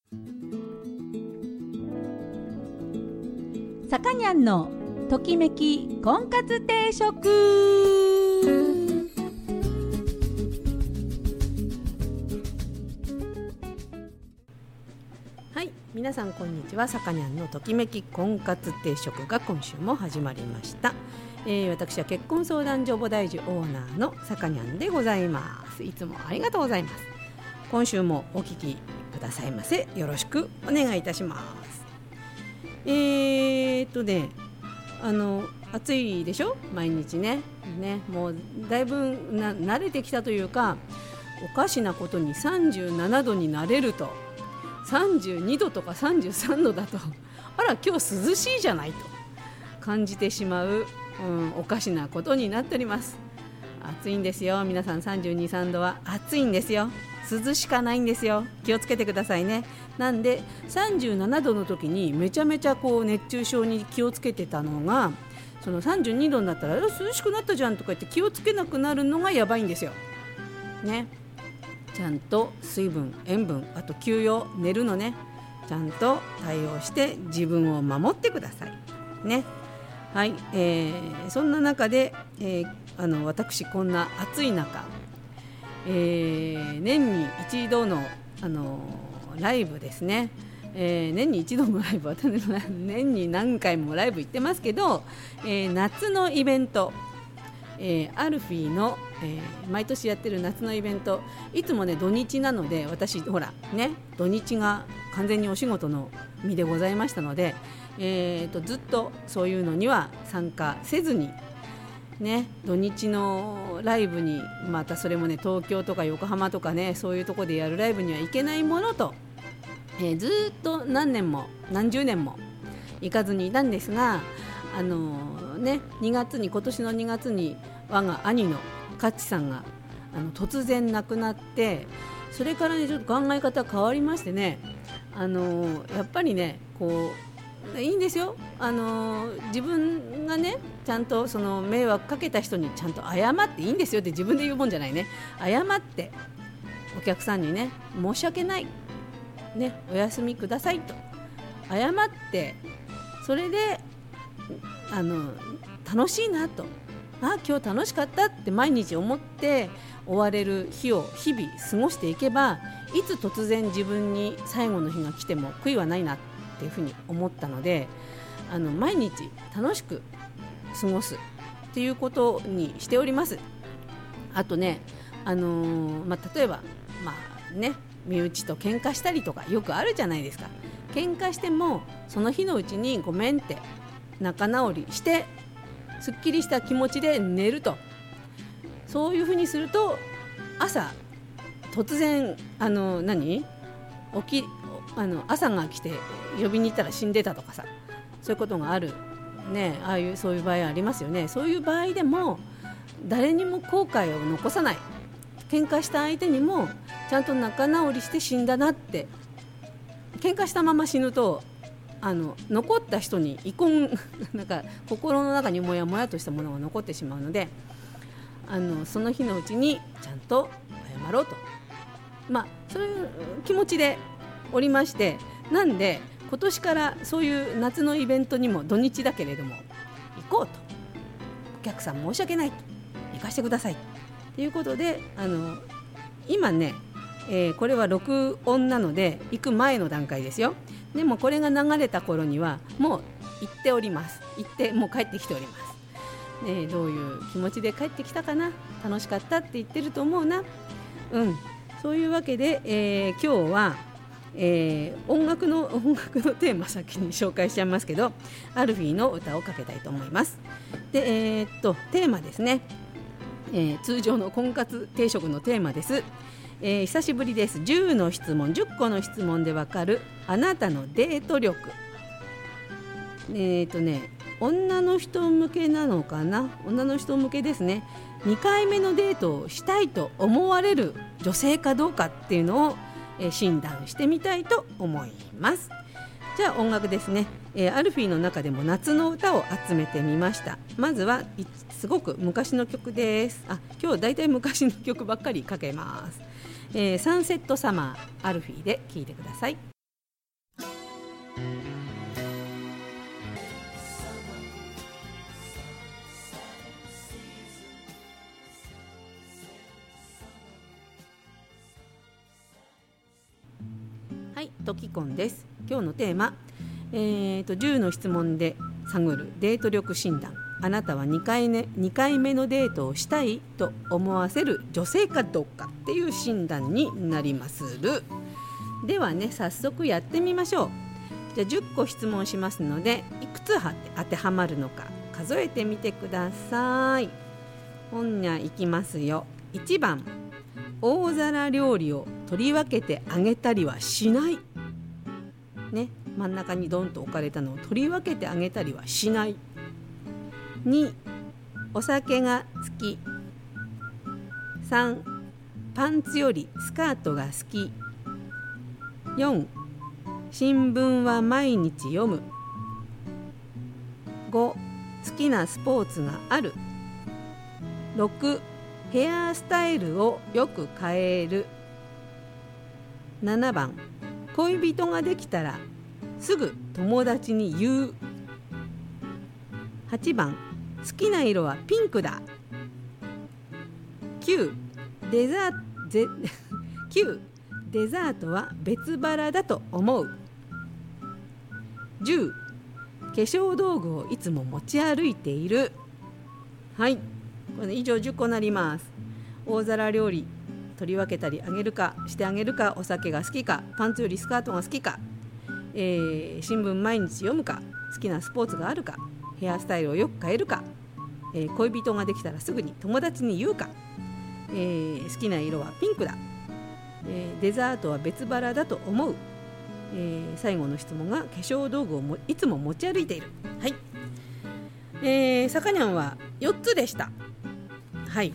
さかにゃんのときめき婚活定食。 はい、皆さんこんにちは。さかにゃんのときめき婚活定食が今週も始まりました。私は結婚相談所菩提寺オーナーのさかにゃんでございます。いつもありがとうございます。今週もお聞きくださいませ。よろしくお願いいたします。暑いでしょ、毎日ね。もうだいぶ慣れてきたというか、おかしなことに37度になれると32度とか33度だと、あら今日涼しいじゃないと感じてしまう、おかしなことになっております。暑いんですよ、皆さん。32、3度は暑いんですよ。涼しかないんですよ。気をつけてくださいね。なんで37度の時にめちゃめちゃ熱中症に気をつけてたのが、その32度になったら涼しくなったじゃんとか言って気をつけなくなるのがやばいんですよね。ちゃんと水分、塩分、あと休養、寝るのね、ちゃんと対応して自分を守ってくださいね。はい、そんな中で、私こんな暑い中、年に一度の、ライブですね。年に一度のライブは年に何回もライブ行ってますけど、夏のイベント、アルフィーの、毎年やってる夏のイベント、いつもね土日なので、私ほらね、土日が完全にお仕事の身でございましたので、ずっとそういうのには参加せずにね、土日のライブに、またそれもね東京とか横浜とかね、そういうとこでやるライブには行けないものと、ずっと何年も何十年も行かずにいたんですが、今年の2月に我が兄のカッチさんが突然亡くなって、それからねちょっと考え方変わりましてね、やっぱりねいいんですよ。自分がねちゃんとその迷惑かけた人にちゃんと謝っていいんですよって自分で言うもんじゃないね。謝ってお客さんにね、申し訳ないね、お休みくださいと謝って、それで楽しいなと、今日楽しかったって毎日思って終われる日々過ごしていけば、いつ突然自分に最後の日が来ても悔いはないなっていうふうに思ったので、毎日楽しく過ごすっていうことにしております。あとね、例えば身内と喧嘩したりとかよくあるじゃないですか。喧嘩してもその日のうちにごめんって仲直りしてすっきりした気持ちで寝ると、そういうふうにすると朝突然朝が来て呼びに行ったら死んでたとかさ、そういうことがあるね。そういう場合ありますよね。そういう場合でも誰にも後悔を残さない、喧嘩した相手にもちゃんと仲直りして死んだなって。喧嘩したまま死ぬと残った人に心の中にもやもやとしたものが残ってしまうので、その日のうちにちゃんと謝ろうと、そういう気持ちでおりまして、なんで今年からそういう夏のイベントにも土日だけれども行こうと、お客さん申し訳ない、行かせてくださいということで、今ね、これは録音なので行く前の段階ですよ。でもこれが流れた頃にはもう行っております。行ってもう帰ってきております、どういう気持ちで帰ってきたかな、楽しかったって言ってると思うな。そういうわけで、今日は、音楽のテーマ先に紹介しちゃいますけど、アルフィーの歌をかけたいと思います。で、テーマですね、通常の婚活定食のテーマです。久しぶりです。10個の質問でわかるあなたのデート力。女の人向けなのかな、女の人向けですね。2回目のデートをしたいと思われる女性かどうかっていうのを、診断してみたいと思います。じゃあ音楽ですね。アルフィーの中でも夏の歌を集めてみました。まずはすごく昔の曲です。今日だいたい昔の曲ばっかりかけます。サンセットサマー、アルフィーで聴いてください。 はい、トキコンです。今日のテーマ、10の質問で探るデート力診断。あなたは2回目のデートをしたいと思わせる女性かどうかっていう診断になりまする。ではね、早速やってみましょう。じゃあ10個質問しますので、いくつ当てはまるのか数えてみてください。ほんにゃいきますよ。1番、大皿料理を取り分けてあげたりはしない、ね、真ん中にドンと置かれたのを取り分けてあげたりはしない。2、お酒が好き。3、パンツよりスカートが好き。4、新聞は毎日読む。5、好きなスポーツがある。6、ヘアスタイルをよく変える。7番、恋人ができたらすぐ友達に言う。8番、好きな色はピンクだ。9、デザートは別腹だと思う。10、化粧道具をいつも持ち歩いている。はい、これ以上10個になります。大皿料理取り分けたりしてあげるか、お酒が好きか、パンツよりスカートが好きか、新聞毎日読むか、好きなスポーツがあるか、ヘアスタイルをよく変えるか、恋人ができたらすぐに友達に言うか、好きな色はピンクだ、デザートは別腹だと思う、最後の質問が化粧道具をいつも持ち歩いている。はい、さかにゃんは4つでした。はい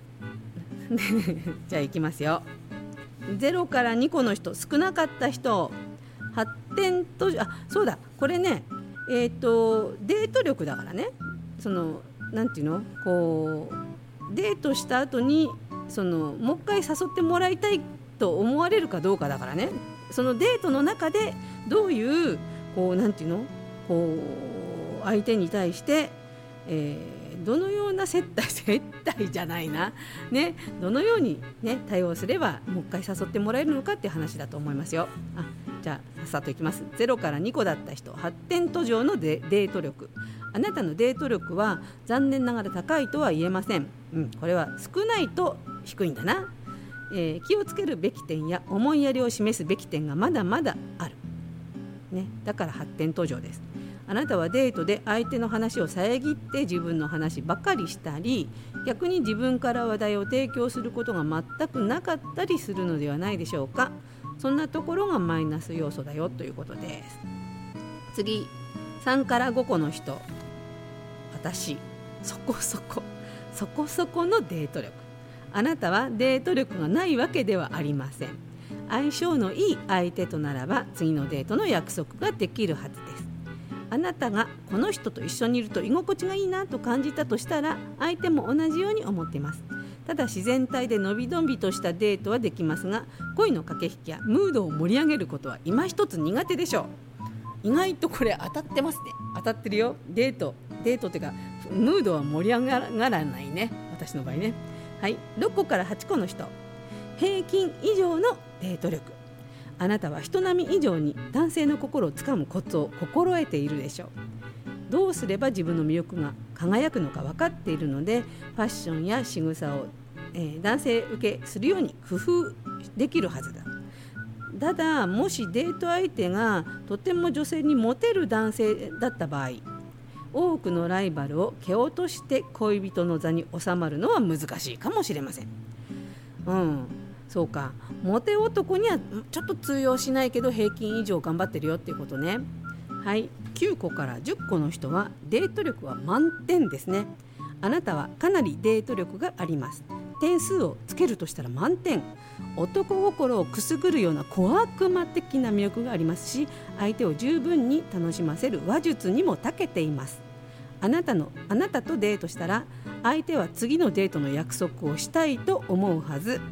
じゃあいきますよ。0から2個の人、少なかった人、発展途上、そうだ、これね、デート力だからね、なんていうの、こうデートした後にもう一回誘ってもらいたいと思われるかどうかだからね。そのデートの中でどういうなんていうの、相手に対して、どのような接待じゃないな、ね、どのように、ね、対応すればもう一回誘ってもらえるのかっていう話だと思いますよ。じゃあさっさといきます。0から2個だった人、発展途上のデート力。あなたのデート力は残念ながら高いとは言えません。これは少ないと低いんだな。気をつけるべき点や思いやりを示すべき点がまだまだある、ね、だから発展途上です。あなたはデートで相手の話を遮って自分の話ばかりしたり、逆に自分から話題を提供することが全くなかったりするのではないでしょうか。そんなところがマイナス要素だよということです。次、3から5個の人、私そこそこのデート力。あなたはデート力がないわけではありません。相性のいい相手とならば次のデートの約束ができるはずです。あなたがこの人と一緒にいると居心地がいいなと感じたとしたら、相手も同じように思っています。ただ自然体でのびのびとしたデートはできますが、恋の駆け引きやムードを盛り上げることは今一つ苦手でしょう。意外とこれ当たってますね。当たってるよ。デートっていうかムードは盛り上がらないね、私の場合ね。はい、6個から8個の人、平均以上のデート力。あなたは人並み以上に男性の心をつかむコツを心得ているでしょう。どうすれば自分の魅力が輝くのか分かっているので、ファッションや仕草を、男性受けするように工夫できるはずだ。ただ、もしデート相手がとても女性にモテる男性だった場合、多くのライバルを蹴落として恋人の座に収まるのは難しいかもしれません。そうか、モテ男にはちょっと通用しないけど平均以上頑張ってるよっていうことね。はい、9個から10個の人はデート力は満点ですね。あなたはかなりデート力があります。点数をつけるとしたら満点。男心をくすぐるような小悪魔的な魅力がありますし、相手を十分に楽しませる話術にも長けています。あなたとデートしたら相手は次のデートの約束をしたいと思うはず。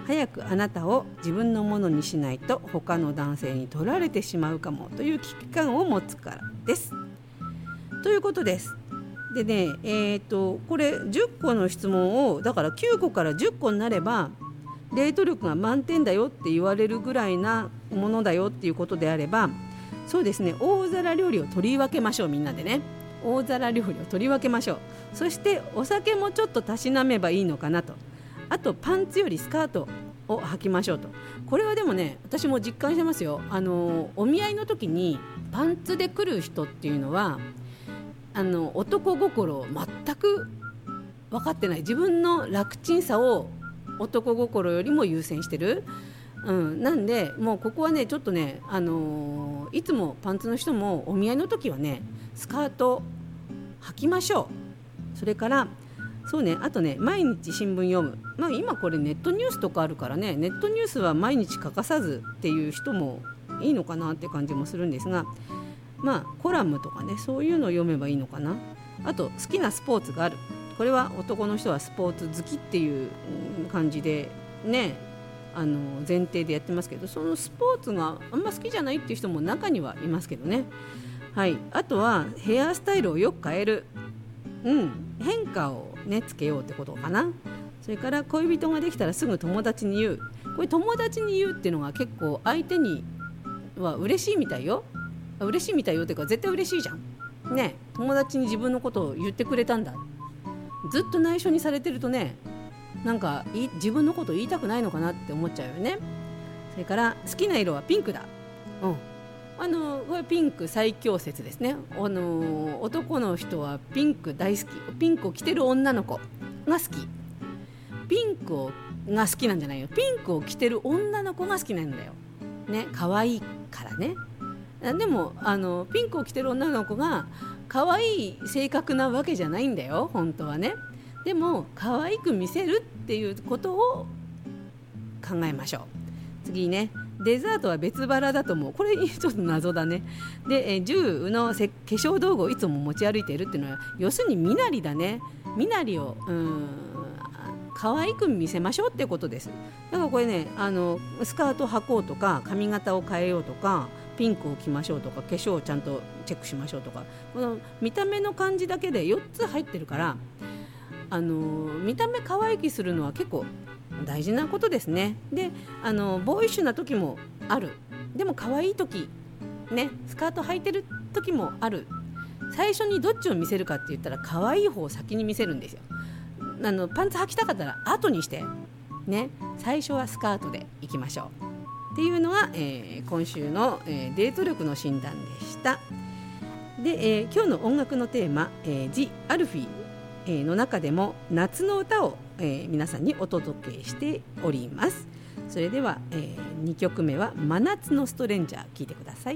早くあなたを自分のものにしないと他の男性に取られてしまうかもという危機感を持つからです。ということです。でね、これ10個の質問をだから9個から10個になればデート力が満点だよって言われるぐらいなものだよっていうことであれば、そうですね、大皿料理を取り分けましょう。みんなでね、大皿料理を取り分けましょう。そしてお酒もちょっとたしなめばいいのかなと。あとパンツよりスカートを履きましょうと。これはでもね、私も実感してますよ。お見合いの時にパンツで来る人っていうのは男心を全く分かってない。自分の楽ちんさを男心よりも優先してる、なんでもうここはねちょっとね、いつもパンツの人もお見合いの時はねスカート履きましょう。それからそうね、あとね、毎日新聞読む、今これネットニュースとかあるからね、ネットニュースは毎日欠かさずっていう人もいいのかなって感じもするんですが、コラムとかね、そういうのを読めばいいのかな。あと好きなスポーツがある。これは男の人はスポーツ好きっていう感じでね、前提でやってますけど、そのスポーツがあんま好きじゃないっていう人も中にはいますけどね。はい、あとはヘアスタイルをよく変える、変化をねつけようってことかな。それから恋人ができたらすぐ友達に言う。これ友達に言うっていうのが結構相手には嬉しいみたいよ。嬉しいみたいよっていうか絶対嬉しいじゃんね。友達に自分のことを言ってくれたんだ。ずっと内緒にされてるとね、なんか自分のことを言いたくないのかなって思っちゃうよね。それから好きな色はピンクだ。これピンク最強説ですね。男の人はピンク大好き。ピンクを着てる女の子が好き。ピンクが好きなんじゃないよ。ピンクを着てる女の子が好きなんだよね。可愛いからね。でもピンクを着てる女の子が可愛い性格なわけじゃないんだよ本当はね。でも可愛く見せるっていうことを考えましょう。次ね、デザートは別腹だと思う。これちょっと謎だね。で、10の化粧道具をいつも持ち歩いているっていうのは要するに身なりだね。身なりを可愛く見せましょうってことです。だからこれね、スカート履こうとか髪型を変えようとかピンクを着ましょうとか化粧をちゃんとチェックしましょうとか、この見た目の感じだけで4つ入ってるから、見た目可愛くするのは結構大事なことですね。で、ボーイッシュな時もある。でも可愛い時ね、スカート履いてる時もある。最初にどっちを見せるかって言ったら可愛い方を先に見せるんですよ。パンツ履きたかったら後にしてね、最初はスカートでいきましょうっていうのが、今週の、デート力の診断でした。で、今日の音楽のテーマ、ジ・アルフィーの中でも夏の歌を、皆さんにお届けしております。それでは、2曲目は真夏のストレンジャー、聴いてください。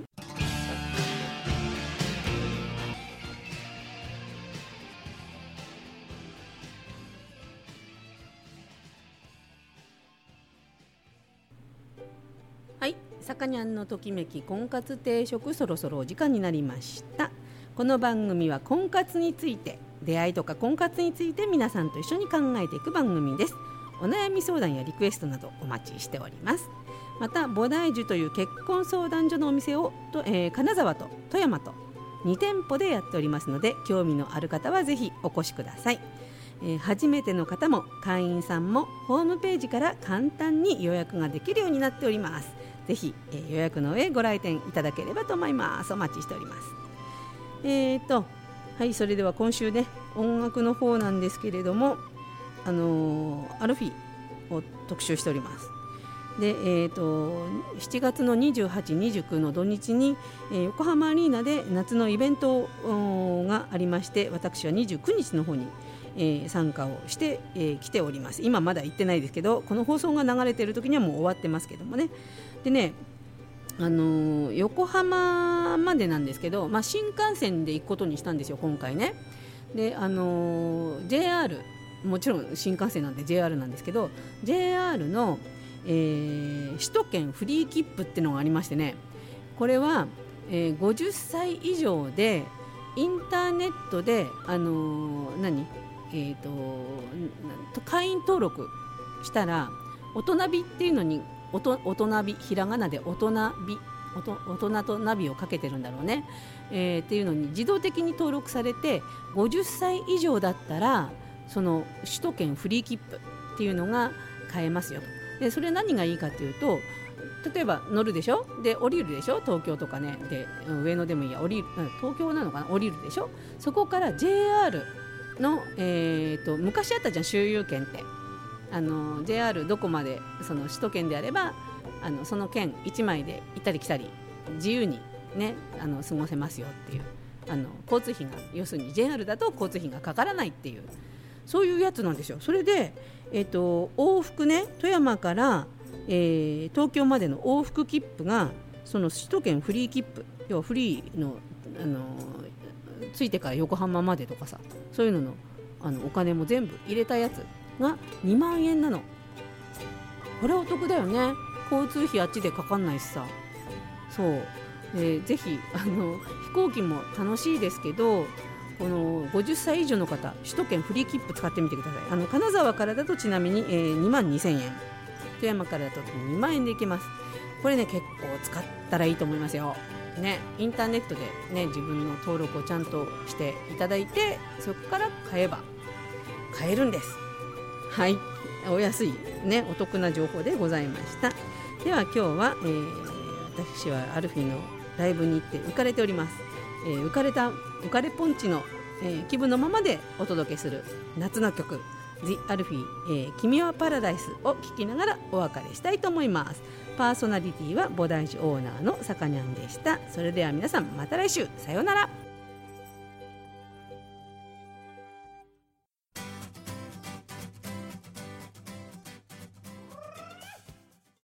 はい、さかにゃんのときめき婚活定食、そろそろお時間になりました。この番組は婚活について、出会いとか婚活について皆さんと一緒に考えていく番組です。お悩み相談やリクエストなどお待ちしております。また菩提樹という結婚相談所のお店を金沢と富山と2店舗でやっておりますので、興味のある方はぜひお越しください。初めての方も会員さんもホームページから簡単に予約ができるようになっております。ぜひ、予約の上ご来店いただければと思います。お待ちしております。はい、それでは今週ね、音楽の方なんですけれども、アルフィーを特集しております。で、7月の28、29の土日に、横浜アリーナで夏のイベントがありまして、私は29日の方に、参加をして、来ております。今まだ行ってないですけど、この放送が流れている時にはもう終わってますけどもね。でね、横浜までなんですけど、新幹線で行くことにしたんですよ今回ね。で、JR、もちろん新幹線なんで JR なんですけど、 JR の、首都圏フリー切符っていうのがありましてね、これは、50歳以上でインターネットで、会員登録したら大人びっていうのに大人び、ひらがなで大人び、大人とナビをかけてるんだろうね、っていうのに自動的に登録されて、50歳以上だったらその首都圏フリー切符っていうのが買えますよと。でそれ何がいいかというと、例えば乗るでしょ、で降りるでしょ、東京とかね、で上野でもいいや、東京なのかな、降りるでしょ、そこから JR の、昔あったじゃん、周遊券って、JR どこまでその首都圏であればその券1枚で行ったり来たり自由にね過ごせますよっていう、交通費が、要するに JR だと交通費がかからないっていう、そういうやつなんですよ。それで、往復ね、富山から、東京までの往復切符がその首都圏フリー切符、要はフリーの、ついてから横浜までとかさ、そういうのの、お金も全部入れたやつが2万円なの。これお得だよね。交通費あっちでかかんないしさ。そう、ぜひ飛行機も楽しいですけど、この50歳以上の方、首都圏フリー切符使ってみてください。金沢からだとちなみに、2万2000円、富山からだと2万円で行けます。これね結構使ったらいいと思いますよ、ね、インターネットで、ね、自分の登録をちゃんとしていただいて、そこから買えば買えるんです。はい、お安い、ね、お得な情報でございました。では今日は、私はアルフィーのライブに行って浮かれております。浮かれポンチの、気分のままでお届けする夏の曲 The アルフィー、君はパラダイスを聴きながらお別れしたいと思います。パーソナリティは菩提寺オーナーのさかにゃんでした。それでは皆さんまた来週、さようなら。